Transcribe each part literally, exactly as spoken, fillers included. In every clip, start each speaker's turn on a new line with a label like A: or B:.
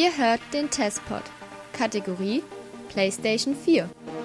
A: Ihr hört den Testpod, Kategorie PlayStation vier.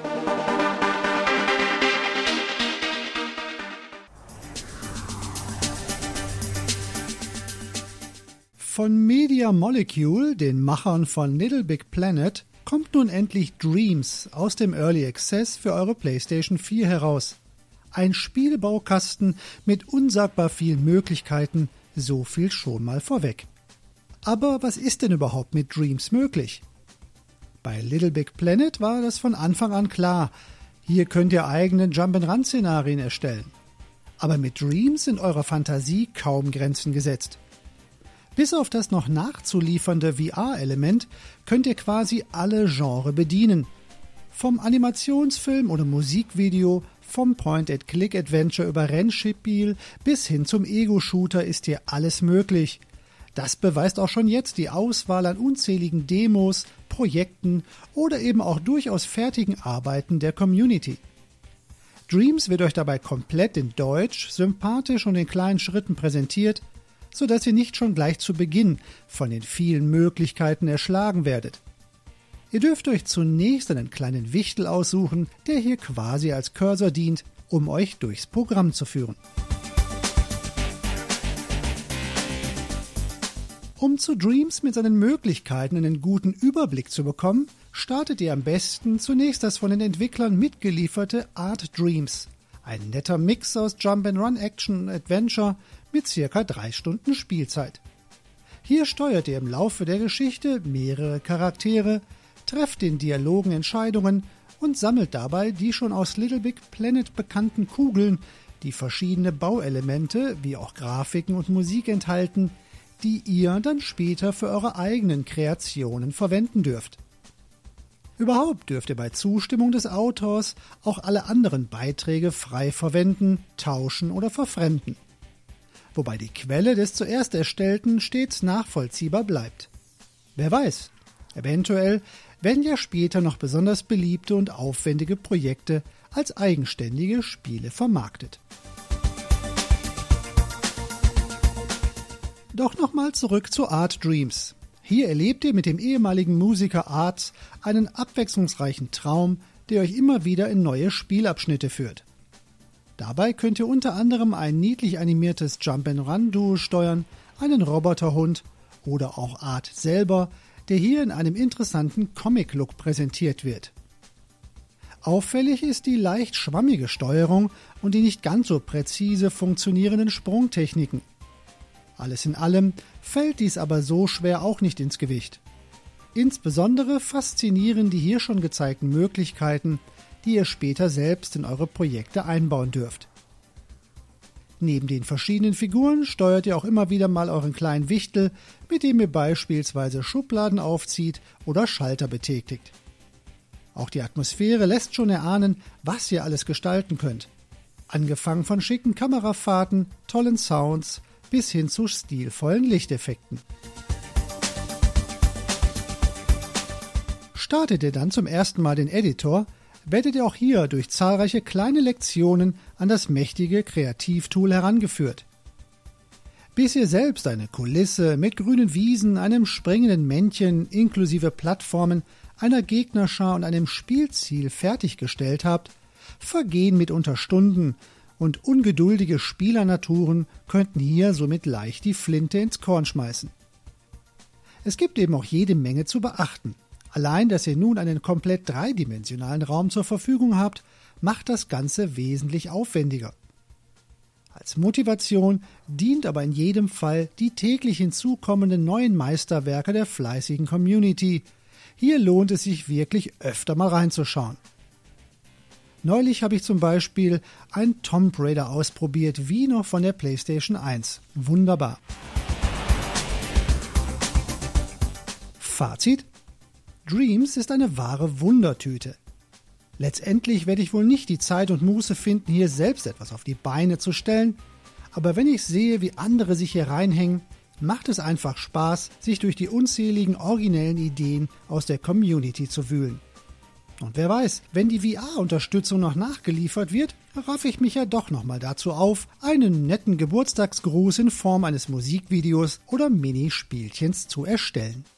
B: Von Media Molecule, den Machern von Little Big Planet, kommt nun endlich Dreams aus dem Early Access für eure PlayStation vier heraus. Ein Spielbaukasten mit unsagbar vielen Möglichkeiten, so viel schon mal vorweg. Aber was ist denn überhaupt mit Dreams möglich? Bei Little Big Planet war das von Anfang an klar. Hier könnt ihr eigenen Jump-and-Run-Szenarien erstellen. Aber mit Dreams sind eurer Fantasie kaum Grenzen gesetzt. Bis auf das noch nachzuliefernde V R-Element könnt ihr quasi alle Genres bedienen. Vom Animationsfilm oder Musikvideo, vom Point-and-Click-Adventure über Rennspiel bis hin zum Ego-Shooter ist hier alles möglich. Das beweist auch schon jetzt die Auswahl an unzähligen Demos, Projekten oder eben auch durchaus fertigen Arbeiten der Community. Dreams wird euch dabei komplett in Deutsch, sympathisch und in kleinen Schritten präsentiert, sodass ihr nicht schon gleich zu Beginn von den vielen Möglichkeiten erschlagen werdet. Ihr dürft euch zunächst einen kleinen Wichtel aussuchen, der hier quasi als Cursor dient, um euch durchs Programm zu führen. Um zu Dreams mit seinen Möglichkeiten einen guten Überblick zu bekommen, startet ihr am besten zunächst das von den Entwicklern mitgelieferte Art Dreams. Ein netter Mix aus Jump-and-Run, Action und Adventure mit circa drei Stunden Spielzeit. Hier steuert ihr im Laufe der Geschichte mehrere Charaktere, trefft in Dialogen Entscheidungen und sammelt dabei die schon aus Little Big Planet bekannten Kugeln, die verschiedene Bauelemente wie auch Grafiken und Musik enthalten, die ihr dann später für eure eigenen Kreationen verwenden dürft. Überhaupt dürft ihr bei Zustimmung des Autors auch alle anderen Beiträge frei verwenden, tauschen oder verfremden. Wobei die Quelle des zuerst Erstellten stets nachvollziehbar bleibt. Wer weiß, eventuell werden ja später noch besonders beliebte und aufwendige Projekte als eigenständige Spiele vermarktet. Doch nochmal zurück zu Art Dreams. Hier erlebt ihr mit dem ehemaligen Musiker Arts einen abwechslungsreichen Traum, der euch immer wieder in neue Spielabschnitte führt. Dabei könnt ihr unter anderem ein niedlich animiertes Jump-and-Run-Duo steuern, einen Roboterhund oder auch Art selber, der hier in einem interessanten Comic-Look präsentiert wird. Auffällig ist die leicht schwammige Steuerung und die nicht ganz so präzise funktionierenden Sprungtechniken. Alles in allem fällt dies aber so schwer auch nicht ins Gewicht. Insbesondere faszinieren die hier schon gezeigten Möglichkeiten, die ihr später selbst in eure Projekte einbauen dürft. Neben den verschiedenen Figuren steuert ihr auch immer wieder mal euren kleinen Wichtel, mit dem ihr beispielsweise Schubladen aufzieht oder Schalter betätigt. Auch die Atmosphäre lässt schon erahnen, was ihr alles gestalten könnt. Angefangen von schicken Kamerafahrten, tollen Sounds, bis hin zu stilvollen Lichteffekten. Startet ihr dann zum ersten Mal den Editor, werdet ihr auch hier durch zahlreiche kleine Lektionen an das mächtige Kreativtool herangeführt. Bis ihr selbst eine Kulisse mit grünen Wiesen, einem springenden Männchen inklusive Plattformen, einer Gegnerschar und einem Spielziel fertiggestellt habt, vergehen mitunter Stunden, und ungeduldige Spielernaturen könnten hier somit leicht die Flinte ins Korn schmeißen. Es gibt eben auch jede Menge zu beachten. Allein, dass ihr nun einen komplett dreidimensionalen Raum zur Verfügung habt, macht das Ganze wesentlich aufwendiger. Als Motivation dient aber in jedem Fall die täglich hinzukommenden neuen Meisterwerke der fleißigen Community. Hier lohnt es sich wirklich öfter mal reinzuschauen. Neulich habe ich zum Beispiel ein Tomb Raider ausprobiert, wie noch von der PlayStation eins. Wunderbar. Fazit: Dreams ist eine wahre Wundertüte. Letztendlich werde ich wohl nicht die Zeit und Muße finden, hier selbst etwas auf die Beine zu stellen, aber wenn ich sehe, wie andere sich hier reinhängen, macht es einfach Spaß, sich durch die unzähligen originellen Ideen aus der Community zu wühlen. Und wer weiß, wenn die V R-Unterstützung noch nachgeliefert wird, raffe ich mich ja doch nochmal dazu auf, einen netten Geburtstagsgruß in Form eines Musikvideos oder Minispielchens zu erstellen.